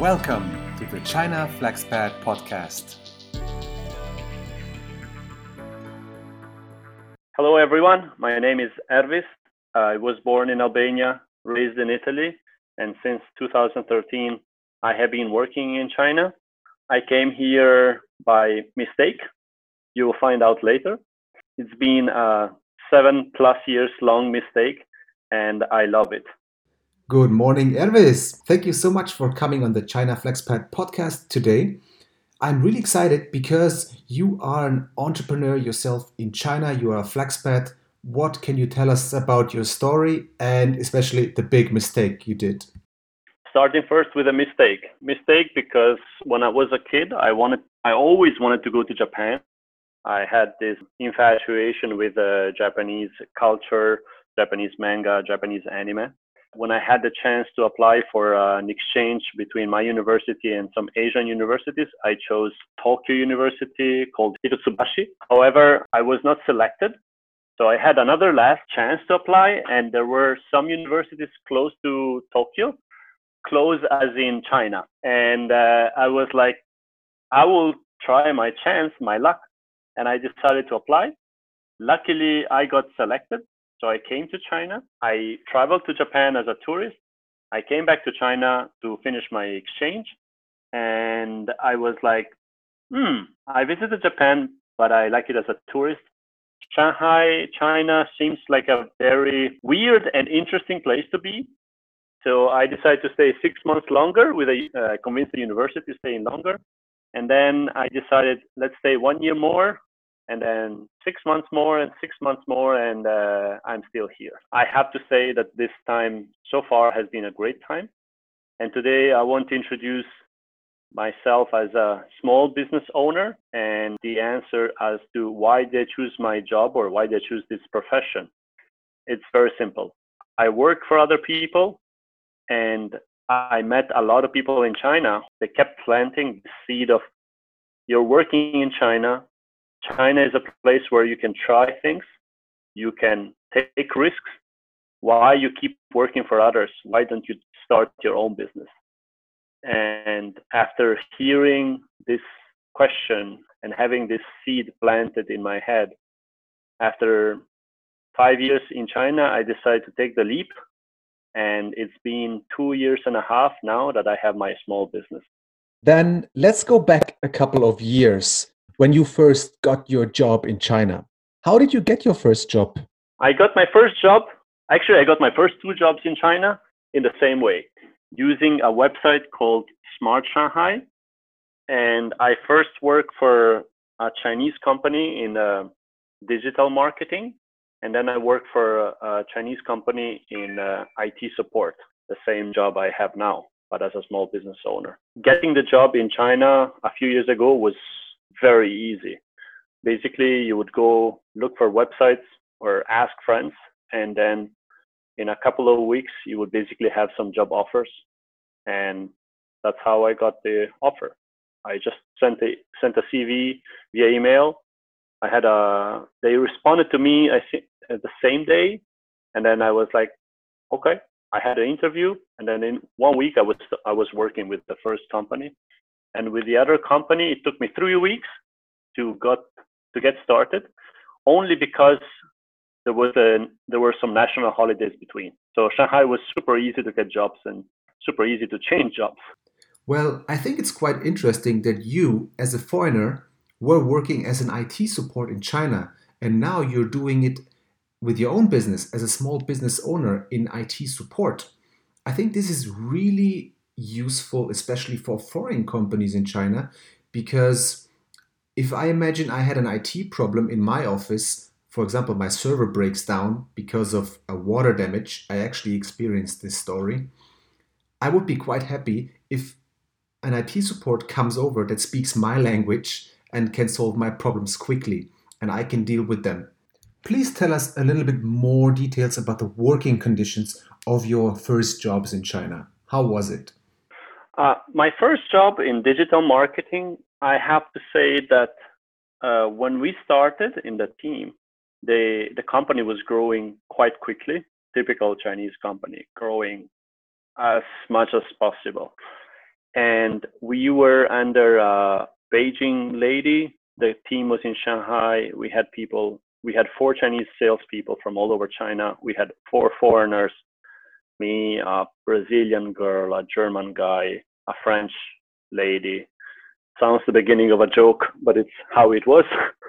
Welcome to the China FlexPad podcast. Hello everyone, my name is Ervis. I was born in Albania, raised in Italy, and since 2013 I have been working in China. I came here by mistake. You will find out later. It's been a 7+ years long mistake and I love it. Good morning, Ervis. Thank you so much for coming on the China FlexPad podcast today. I'm really excited because you are an entrepreneur yourself in China. You are a FlexPad. What can you tell us about your story and especially the big mistake you did? Starting first with a mistake. Mistake because when I was a kid, I always wanted to go to Japan. I had this infatuation with Japanese culture, Japanese manga, Japanese anime. When I had the chance to apply for an exchange between my university and some Asian universities, I chose Tokyo University called Hitotsubashi. However, I was not selected. So I had another last chance to apply, and there were some universities close to Tokyo, close as in China. And I was like, I will try my chance, my luck. And I decided to apply. Luckily, I got selected. So I came to China. I traveled to Japan as a tourist. I came back to China to finish my exchange. And I was like, I visited Japan, but I like it as a tourist. Shanghai, China seems like a very weird and interesting place to be. So I decided to stay 6 months longer with convinced the university to stay in longer. And then I decided, let's stay 1 year more, and then 6 months more and 6 months more, and I'm still here. I have to say that this time so far has been a great time. And today I want to introduce myself as a small business owner and the answer as to why they choose my job or why they choose this profession. It's very simple. I work for other people, and I met a lot of people in China. They kept planting the seed of, you're working in China. China is a place where you can try things. You can take risks. Why you keep working for others? Why don't you start your own business? And after hearing this question and having this seed planted in my head, after 5 years in China, I decided to take the leap. And it's been 2.5 years now that I have my small business. Then let's go back a couple of years when you first got your job in China. How did you get your first job? I got my first job. Actually, I got my first 2 jobs in China in the same way, using a website called Smart Shanghai. And I first worked for a Chinese company in digital marketing. And then I worked for a Chinese company in IT support, the same job I have now, but as a small business owner. Getting the job in China a few years ago was very easy. Basically, you would go look for websites or ask friends, and then in a couple of weeks, you would basically have some job offers. And that's how I got the offer. I just sent a CV via email. They responded to me, I think, the same day. And then I was like, okay, I had an interview. And then in 1 week, I was working with the first company. And with the other company, it took me 3 weeks to get started, only because there were some national holidays between. So Shanghai was super easy to get jobs and super easy to change jobs. Well, I think it's quite interesting that you, as a foreigner, were working as an IT support in China, and now you're doing it with your own business as a small business owner in IT support. I think this is really useful, especially for foreign companies in China, because if I imagine I had an IT problem in my office, for example, my server breaks down because of a water damage, I actually experienced this story. I would be quite happy if an IT support comes over that speaks my language and can solve my problems quickly, and I can deal with them. Please tell us a little bit more details about the working conditions of your first jobs in China. How was it? My first job in digital marketing, I have to say that when we started in the team, the company was growing quite quickly. Typical Chinese company, growing as much as possible. And we were under a Beijing lady. The team was in Shanghai. We had 4 Chinese salespeople from all over China. We had 4 foreigners, me, a Brazilian girl, a German guy, a French lady. Sounds the beginning of a joke, but it's how it was.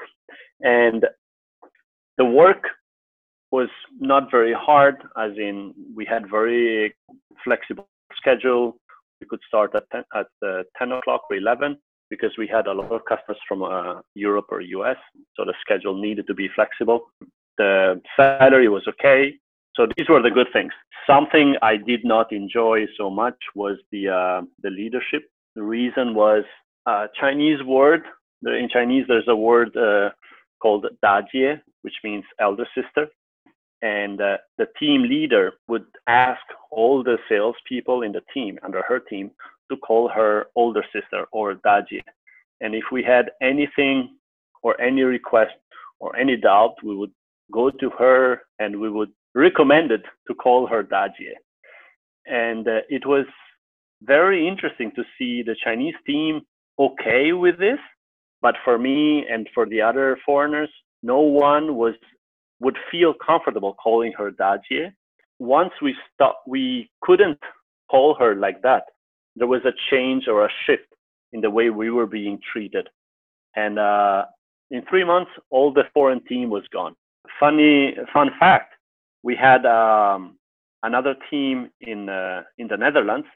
And the work was not very hard, as in we had very flexible schedule. We could start at 10 o'clock or 11 because we had a lot of customers from Europe or US. So the schedule needed to be flexible. The salary was okay. So these were the good things. Something I did not enjoy so much was the leadership. The reason was Chinese word. In Chinese, there's a word called dajie, which means elder sister. And the team leader would ask all the salespeople in the team, under her team, to call her older sister or dajie. And if we had anything or any request or any doubt, we would go to her and we would recommend it to call her dajie. And it was very interesting to see the Chinese team okay with this. But for me and for the other foreigners, no one would feel comfortable calling her dajie. Once we couldn't call her like that. There was a change or a shift in the way we were being treated. And in 3 months, all the foreign team was gone. Fun fact, we had another team in the Netherlands,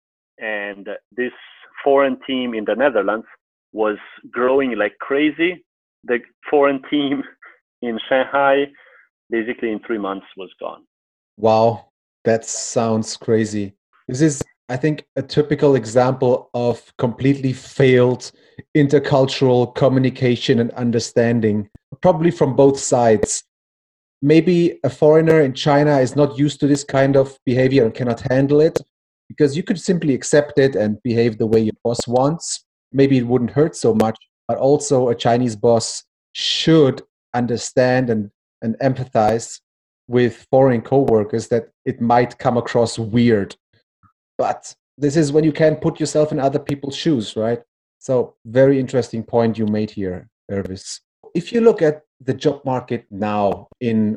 and this foreign team in the Netherlands was growing like crazy. The foreign team in Shanghai, basically in 3 months, was gone. Wow, that sounds crazy. This is, I think, a typical example of completely failed intercultural communication and understanding, probably from both sides. Maybe a foreigner in China is not used to this kind of behavior and cannot handle it, because you could simply accept it and behave the way your boss wants. Maybe it wouldn't hurt so much, but also a Chinese boss should understand and empathize with foreign coworkers that it might come across weird. But this is when you can put yourself in other people's shoes, right? So very interesting point you made here, Ervis. If you look at the job market now in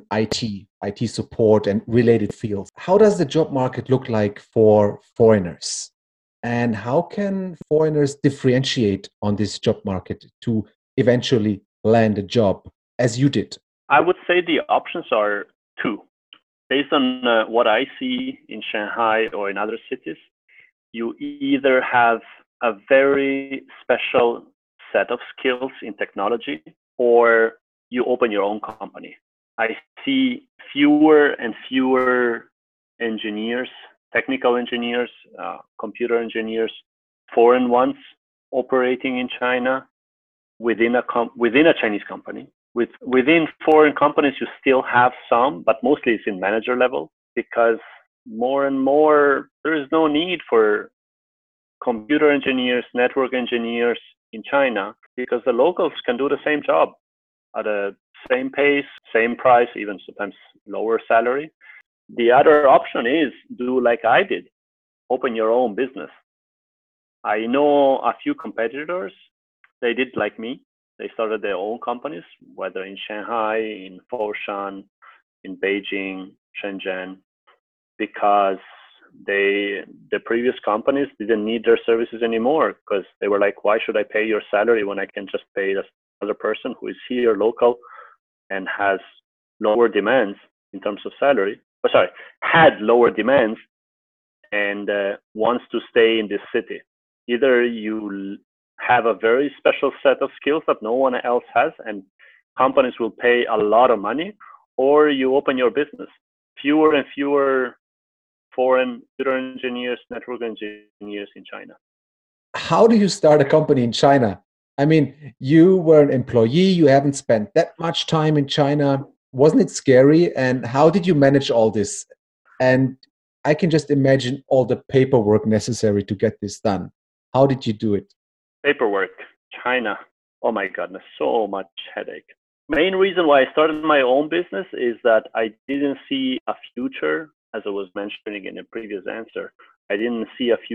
IT support and related fields, how does the job market look like for foreigners? And how can foreigners differentiate on this job market to eventually land a job as you did? I would say the options are 2. Based on what I see in Shanghai or in other cities, you either have a very special set of skills in technology, or you open your own company. I see fewer and fewer engineers, technical engineers, computer engineers, foreign ones operating in China within a Chinese company. Within foreign companies, you still have some, but mostly it's in manager level, because more and more there is no need for computer engineers, network engineers in China, because the locals can do the same job at the same pace, same price, even sometimes lower salary. The other option is do like I did, open your own business. I know a few competitors, they did like me. They started their own companies, whether in Shanghai, in Foshan, in Beijing, Shenzhen, because the previous companies didn't need their services anymore, because they were like, why should I pay your salary when I can just pay this other person who is here local and has lower demands in terms of salary, had lower demands and wants to stay in this city. Either you have a very special set of skills that no one else has and companies will pay a lot of money, or you open your business. Fewer and fewer foreign computer engineers, network engineers in China. How do you start a company in China? I mean, you were an employee, you haven't spent that much time in China. Wasn't it scary? And how did you manage all this? And I can just imagine all the paperwork necessary to get this done. How did you do it? Paperwork, China. Oh my goodness, so much headache. Main reason why I started my own business is that I didn't see a future, as I was mentioning in a previous answer. I didn't see a future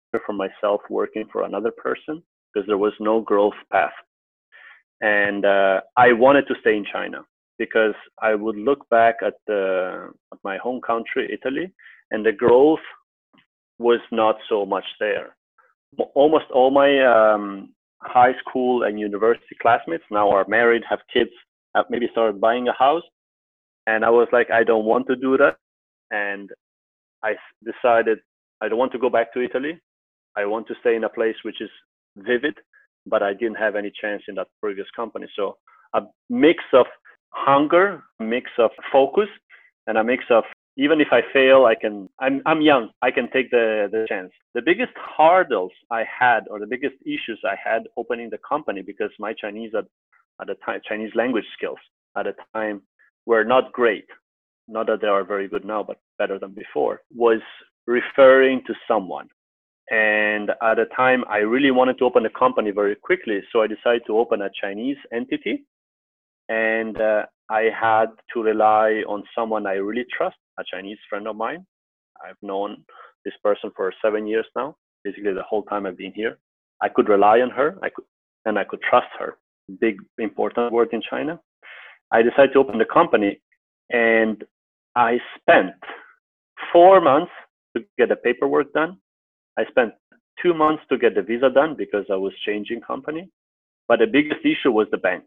for myself working for another person because there was no growth path. And I wanted to stay in China because I would look back at my home country, Italy, and the growth was not so much there. Almost all my high school and university classmates now are married, have kids, have maybe started buying a house. And I was like, I don't want to do that. And I decided I don't want to go back to Italy. I want to stay in a place which is vivid, but I didn't have any chance in that previous company. So a mix of hunger, a mix of focus, and a mix of even if I fail, I'm young, I can take the chance. The biggest hurdles I had, or the biggest issues I had opening the company, because my Chinese at the time, Chinese language skills at the time were not great. Not that they are very good now, but better than before, was referring to someone. And at the time, I really wanted to open a company very quickly. So I decided to open a Chinese entity. And I had to rely on someone I really trust, a Chinese friend of mine. I've known this person for 7 years now, basically the whole time I've been here. I could rely on her, I could trust her. Big, important word in China. I decided to open the company, and I spent 4 months to get the paperwork done. I spent 2 months to get the visa done because I was changing company. But the biggest issue was the bank.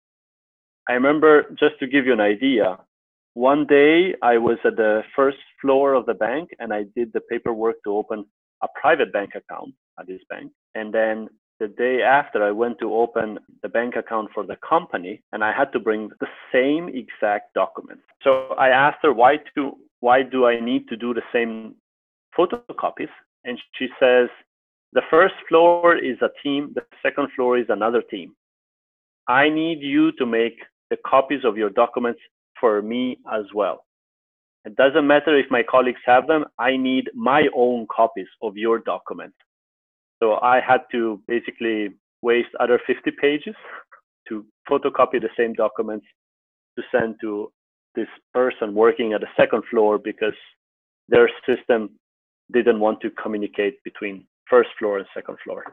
I remember, just to give you an idea, one day I was at the first floor of the bank and I did the paperwork to open a private bank account at this bank. And then the day after, I went to open the bank account for the company, and I had to bring the same exact document. So I asked her, why do I need to do the same photocopies? And she says, the first floor is a team, the second floor is another team. I need you to make the copies of your documents for me as well. It doesn't matter if my colleagues have them. I need my own copies of your document. So I had to basically waste other 50 pages to photocopy the same documents to send to this person working at the second floor because their system didn't want to communicate between first floor and second floor.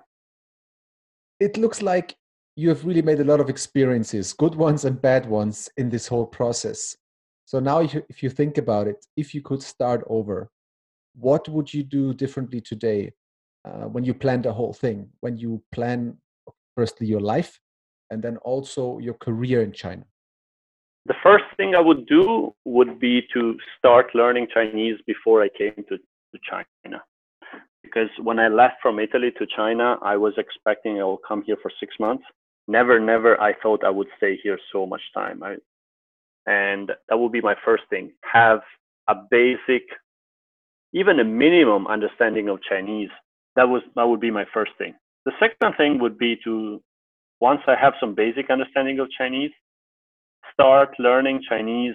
It looks like you have really made a lot of experiences, good ones and bad ones, in this whole process. So now if you think about it, if you could start over, what would you do differently today when you plan the whole thing, when you plan firstly your life and then also your career in China? The first thing I would do would be to start learning Chinese before I came to China. Because when I left from Italy to China, I was expecting I will come here for 6 months. Never I thought I would stay here so much time. And that would be my first thing. Have a basic, even a minimum understanding of Chinese. That would be my first thing. The second thing would be to, once I have some basic understanding of Chinese, start learning Chinese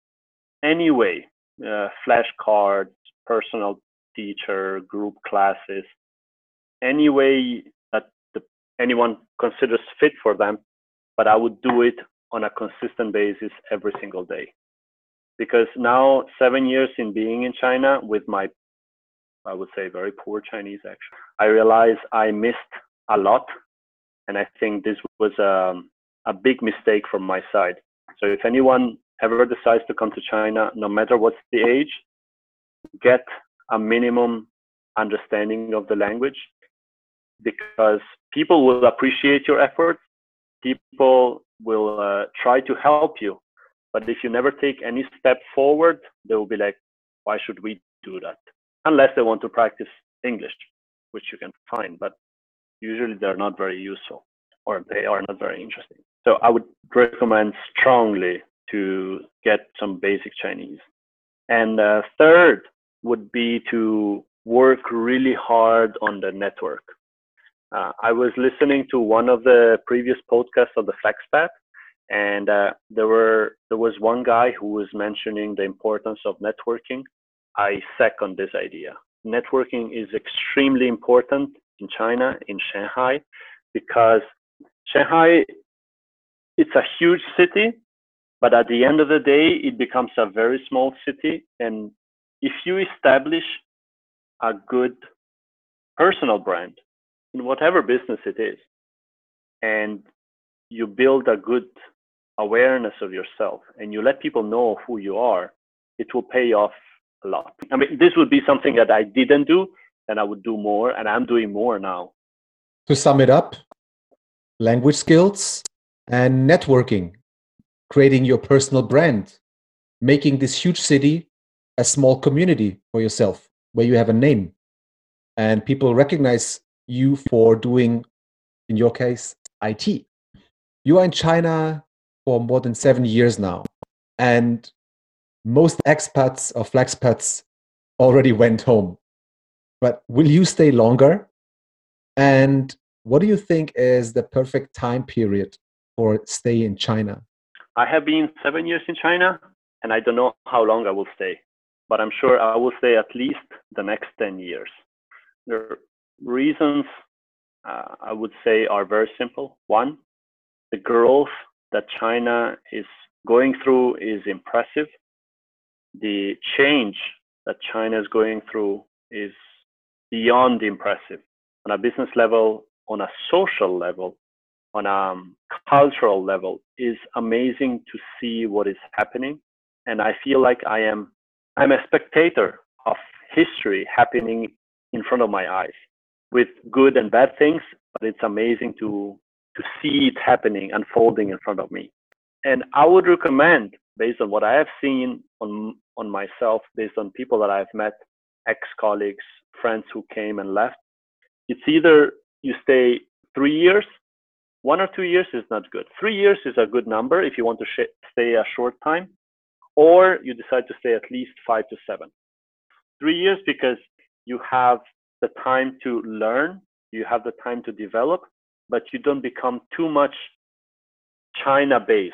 anyway. Flashcards, personal teacher, group classes, any way that anyone considers fit for them. But I would do it on a consistent basis every single day. Because now, 7 years in being in China with my, I would say, very poor Chinese actually, I realized I missed a lot. And I think this was a big mistake from my side. So if anyone ever decides to come to China, no matter what's the age, get a minimum understanding of the language, because people will appreciate your efforts. People will try to help you. But if you never take any step forward, they will be like, why should we do that? Unless they want to practice English, which you can find, but usually they're not very useful or they are not very interesting. So I would recommend strongly to get some basic Chinese. And third would be to work really hard on the network. I was listening to one of the previous podcasts of the FlexPath, and there was one guy who was mentioning the importance of networking. I second this idea. Networking is extremely important in China, in Shanghai, because Shanghai, it's a huge city, but at the end of the day, it becomes a very small city. And if you establish a good personal brand in whatever business it is, and you build a good awareness of yourself and you let people know who you are, it will pay off a lot. I mean, this would be something that I didn't do and I would do more, and I'm doing more now. To sum it up, language skills and networking, creating your personal brand, making this huge city a small community for yourself where you have a name and people recognize you for doing, in your case, IT. You are in China for more than 7 years now, and most expats or flexpats already went home. But will you stay longer? And what do you think is the perfect time period for stay in China? I have been 7 years in China, and I don't know how long I will stay, but I'm sure I will stay at least the next 10 years. The reasons I would say are very simple. One, the growth that China is going through is impressive. The change that China is going through is beyond impressive on a business level, on a social level, on a cultural level. Is amazing to see what is happening, and I feel like I'm a spectator of history happening in front of my eyes, with good and bad things. But it's amazing to see it happening, unfolding in front of me. And I would recommend, based on what I have seen on myself, based on people that I've met, ex-colleagues, friends who came and left, it's either you stay 3 years, 1 or 2 years is not good. 3 years is a good number if you want to stay a short time, or you decide to stay at least 5 to 7. 3 years because you have the time to learn, you have the time to develop, but you don't become too much China-based.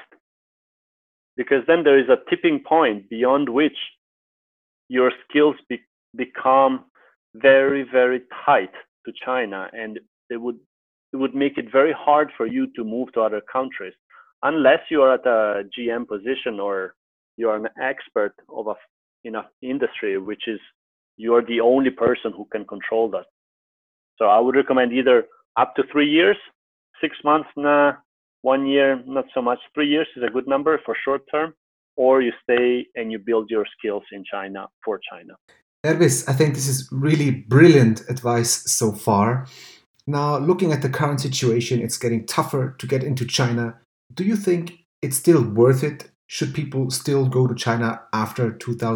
Because then there is a tipping point beyond which your skills become very, very tight to China, and it would make it very hard for you to move to other countries unless you are at a GM position or you are an expert of in an industry, which is you are the only person who can control that. So I would recommend either up to 3 years, 6 months, nah, 1 year, not so much. 3 years is a good number for short term, or you stay and you build your skills in China for China. Ervis, I think this is really brilliant advice so far. Now, looking at the current situation, it's getting tougher to get into China. Do you think it's still worth it? Should people still go to China after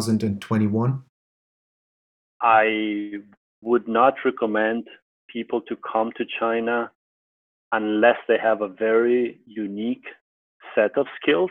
2021? I would not recommend people to come to China unless they have a very unique set of skills,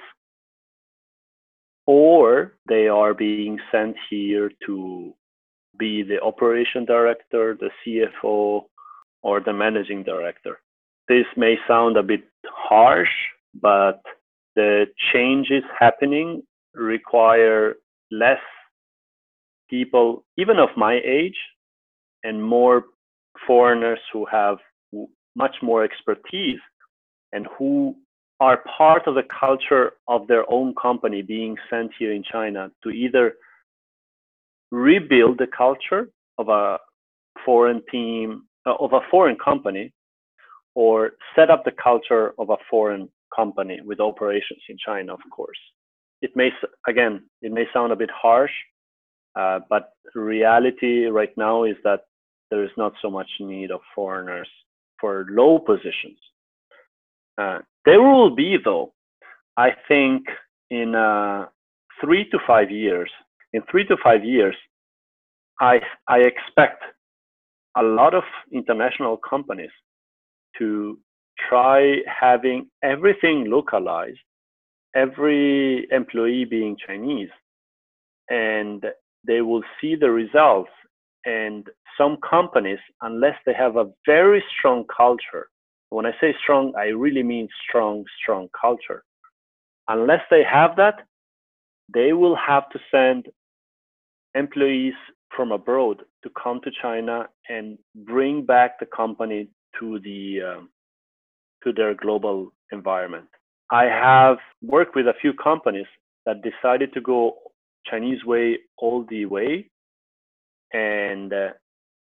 or they are being sent here to be the operation director, the CFO, or the managing director. This may sound a bit harsh, but the changes happening require less people, even of my age, and more foreigners who have much more expertise and who are part of the culture of their own company being sent here in China to either rebuild the culture of a foreign team, of a foreign company, or set up the culture of a foreign company with operations in China, of course. It may sound a bit harsh, but reality right now is that there is not so much need of foreigners for low positions. There will be, though, I think in 3 to 5 years. In 3 to 5 years, I expect a lot of international companies to try having everything localized, every employee being Chinese, and they will see the results. And some companies, unless they have a very strong culture, when I say strong, I really mean strong culture. Unless they have that, they will have to send employees from abroad to come to China and bring back the company to their global environment. I have worked with a few companies that decided to go Chinese way all the way, and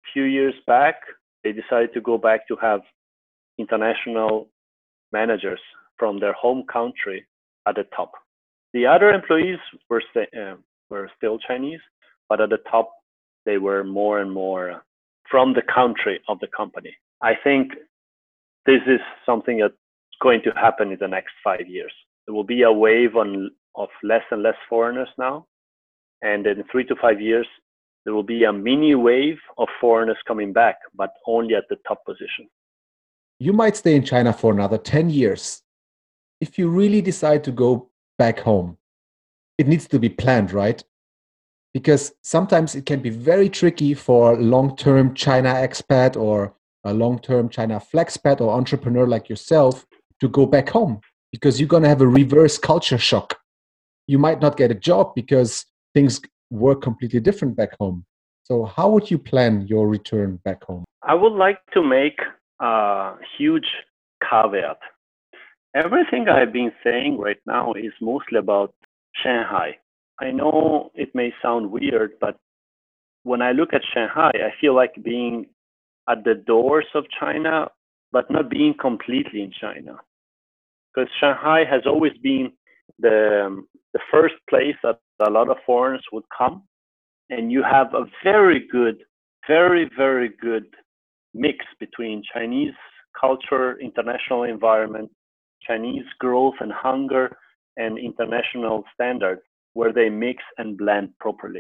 few years back, they decided to go back to have international managers from their home country at the top. The other employees were still Chinese, but at the top, they were more and more from the country of the company. I think this is something that's going to happen in the next 5 years. There will be a wave of less and less foreigners now. And in 3 to 5 years, there will be a mini wave of foreigners coming back, but only at the top position. You might stay in China for another 10 years. If you really decide to go back home, it needs to be planned, right? Because sometimes it can be very tricky for a long-term China expat or a long-term China flexpat or entrepreneur like yourself to go back home, because you're going to have a reverse culture shock. You might not get a job because things work completely different back home. So how would you plan your return back home? I would like to make a huge caveat. Everything I've been saying right now is mostly about Shanghai. I know it may sound weird, but when I look at Shanghai, I feel like being at the doors of China, but not being completely in China. Because Shanghai has always been the first place that a lot of foreigners would come. And you have a very good, very, very good mix between Chinese culture, international environment, Chinese growth and hunger, and international standards where they mix and blend properly.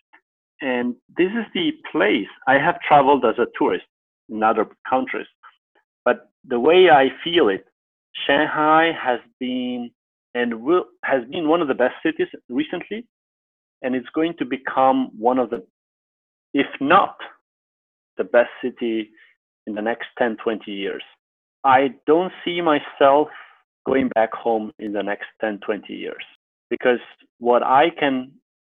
And this is the place. I have traveled as a tourist in other countries, but the way I feel it, Shanghai has been has been one of the best cities recently, and it's going to become one of the, if not the best city in the next 10, 20 years. I don't see myself going back home in the next 10, 20 years, because what I can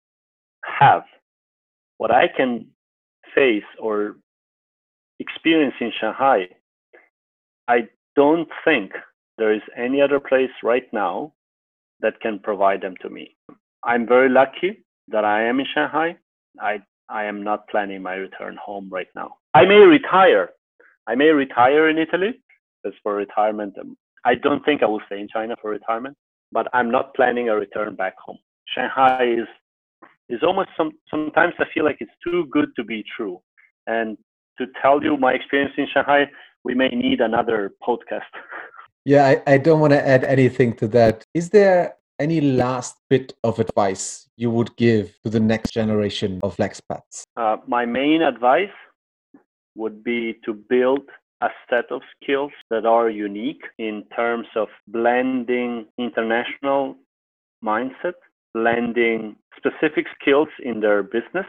face or experience in Shanghai, I don't think there is any other place right now that can provide them to me. I'm very lucky that I am in Shanghai. I am not planning my return home right now. I may retire. In Italy, because for retirement, I don't think I will stay in China for retirement, but I'm not planning a return back home. Shanghai is almost sometimes I feel like it's too good to be true. And to tell you my experience in Shanghai, we may need another podcast. Yeah, I don't want to add anything to that. Is there any last bit of advice you would give to the next generation of flexpats? My main advice would be to build a set of skills that are unique in terms of blending international mindset, blending specific skills in their business,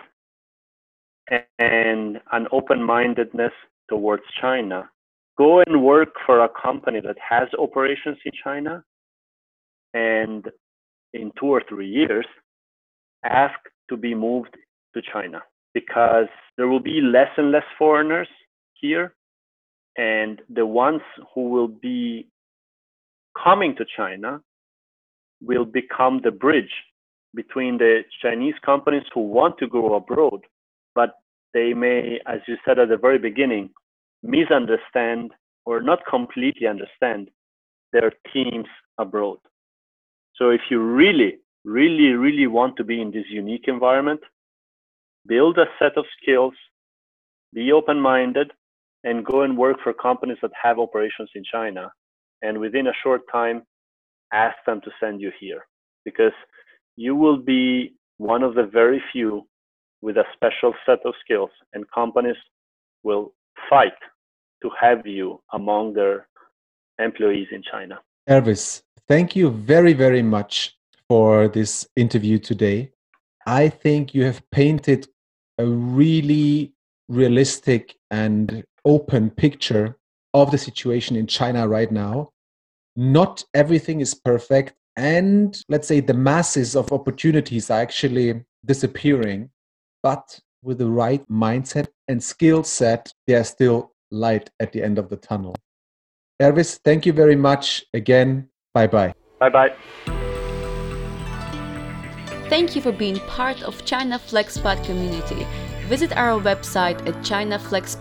and an open-mindedness towards China. Go and work for a company that has operations in China, and in 2 or 3 years, ask to be moved to China, because there will be less and less foreigners here, and the ones who will be coming to China will become the bridge between the Chinese companies who want to go abroad, but they may, as you said at the very beginning, misunderstand or not completely understand their teams abroad. So if you really, really, really want to be in this unique environment, build a set of skills, be open-minded, and go and work for companies that have operations in China. And within a short time, ask them to send you here, because you will be one of the very few with a special set of skills, and companies will fight to have you among their employees in China. Ervis, thank you very, very much for this interview today. I think you have painted a really realistic and open picture of the situation in China right now. Not everything is perfect, and let's say the masses of opportunities are actually disappearing, but with the right mindset and skill set, there's still light at the end of the tunnel. Ervis, thank you very much again. Bye-bye. Bye-bye. Thank you for being part of China FlexPat community. Visit our website at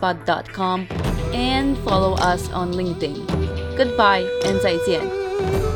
chinaflexpod.com and follow us on LinkedIn. Goodbye and 再见.